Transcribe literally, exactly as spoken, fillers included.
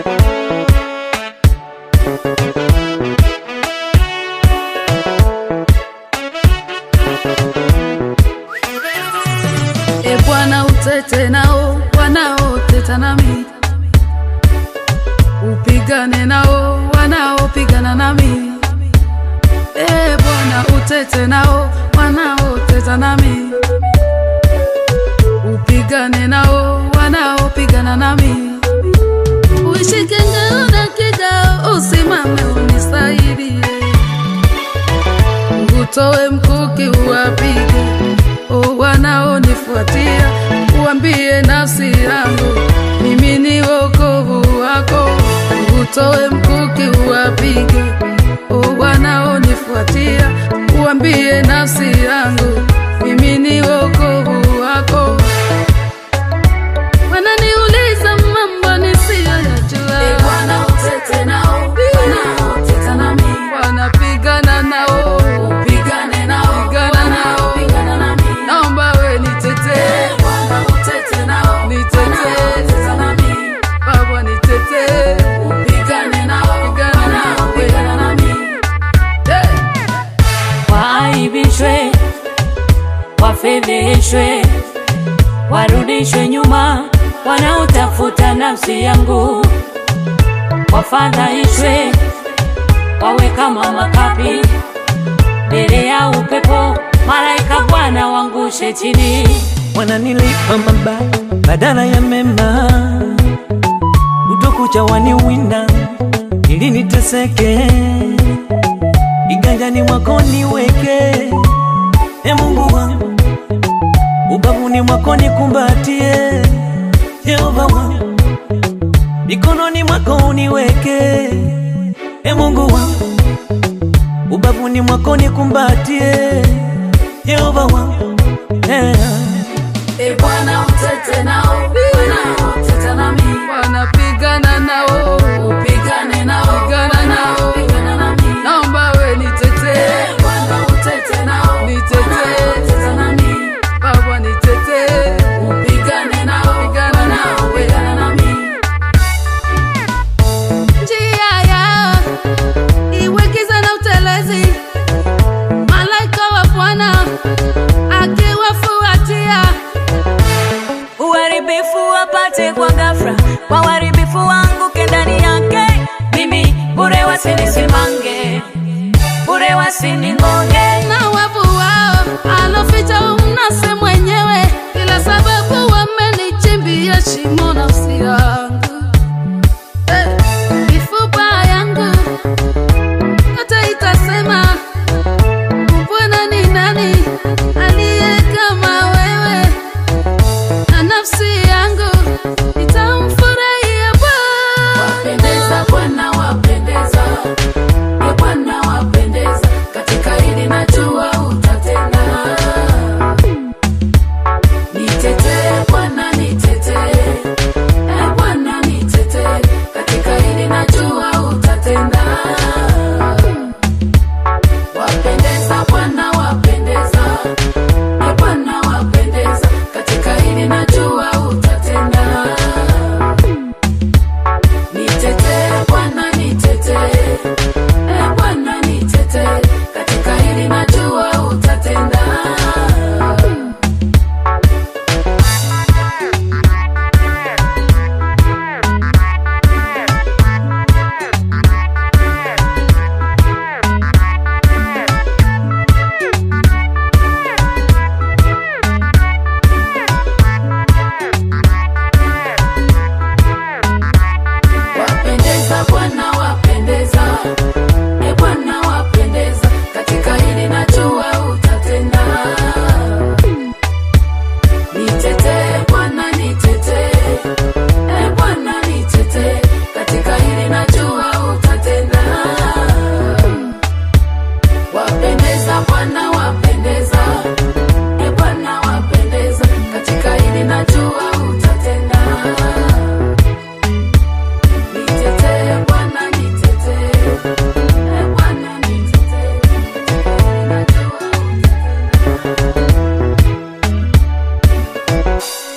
E Bwana utete nao wanaoteta nami, upigane nao wanaopigana nami. E Bwana utete nao wanaoteta nami, upigane nao wanaopigana nami. Uishike ngao na kigao, usimame unisaidie. Utoe mkuki uwapige o wanaonifuatia, uambie nafsi yangu mimi ni wokovu wako. Utoe mkuki uwapige o wanaonifuatia, uambie nafsi yangu mimi ni wokovu wako. Wananiuliza mambo nisiyoyajua, E Bwana utete nao wanaoteta nami, wanapigana nao, upigane nao wanaopigana nami. naomba we nitetee. E Bwana utete nao wanaoteta nami, Baba nitetee, upigane nao wanaopigana nami. hey. Waaibishwe, wafedheshwe, warudishwe nyuma wanaotafuta nafsi yangu. Wafadhaishwe, wawe kama makapi mbele ya upepo, malaika Bwana wangushe chini. Wananilipa mabaya badala ya mema, utokucha waniwinda ili niteseke. Iganjani mwako niweke, e Mungu wangu, ubavuni mwako nikumbatie. Yehova wangu, mikononi mwako uniweke, e Mungu wangu, ubavuni mwako nikumbatie. Yehova wangu, yeah. E Bwana utete nao wanaoteta nami, Wanapigana nao, upigane nao wanaopigana nami. naomba we nitetee. E Bwana utete nao wanaoteta nami, Baba nitetee, upigane nao wanaopigana nami. njia yao iwe giza na utelezi, malaika wa Bwana akiwafuatia. Uharibifu wapate kwa ghafla, kwa uharibifu wangu kendani yake. Mimi bure wasinisimange, bure wasiningoge. Na wavu wao aloficha umnase mwenyewe, ila sababu wamenichimbia shimo nafsi yangu. Hey, mifupa yangu hata itasema, Bwana ni nani aliye kama wewe? Na nafsi yangu itamfurahia Bwana. Wapendeza Bwana wapendeza, e Bwana wapendeza, katika hili najua utatenda. Nitetee Bwana nitetee, e Bwana nitetee, katika hili najua utatenda. Wapendeza Bwana wapendeza, e Bwana wapendeza, katika hili najua utatenda. Nitetee Bwana nitetee, e Bwana nitetee, katika hili najua utatenda. Wapendeza Bwana wapendeza, e Bwana wapendeza, katika hili najua utatenda. Nitetee Bwana nitetee, e Bwana nitetee, katika hili najua utatenda. Wapendeza Bwana wapendeza, e Bwana wapendeza, katika hili najua utatenda. Nitetee Bwana nitetee, e Bwana nitetee, katika hili najua utatenda.